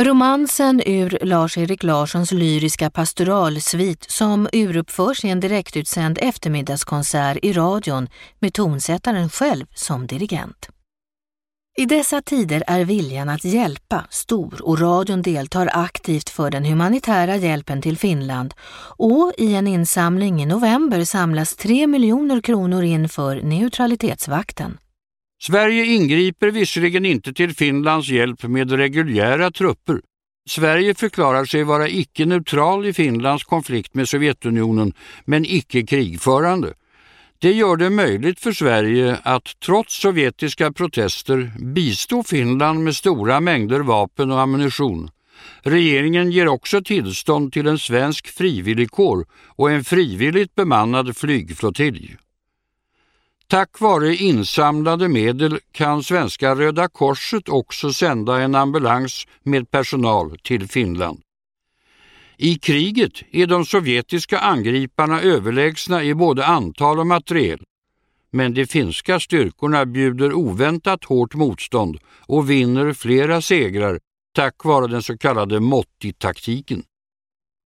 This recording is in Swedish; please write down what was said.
Romansen ur Lars-Erik Larssons lyriska pastoralsvit som uruppförs i en direktutsänd eftermiddagskonsert i radion med tonsättaren själv som dirigent. I dessa tider är viljan att hjälpa stor och radion deltar aktivt för den humanitära hjälpen till Finland och i en insamling i november samlas 3 miljoner kronor in för neutralitetsvakten. Sverige ingriper visserligen inte till Finlands hjälp med reguljära trupper. Sverige förklarar sig vara icke-neutral i Finlands konflikt med Sovjetunionen men icke-krigförande. Det gör det möjligt för Sverige att trots sovjetiska protester bistå Finland med stora mängder vapen och ammunition. Regeringen ger också tillstånd till en svensk frivilligkår och en frivilligt bemannad flygflottilj. Tack vare insamlade medel kan svenska Röda Korset också sända en ambulans med personal till Finland. I kriget är de sovjetiska angriparna överlägsna i både antal och materiel. Men de finska styrkorna bjuder oväntat hårt motstånd och vinner flera segrar tack vare den så kallade Motti-taktiken.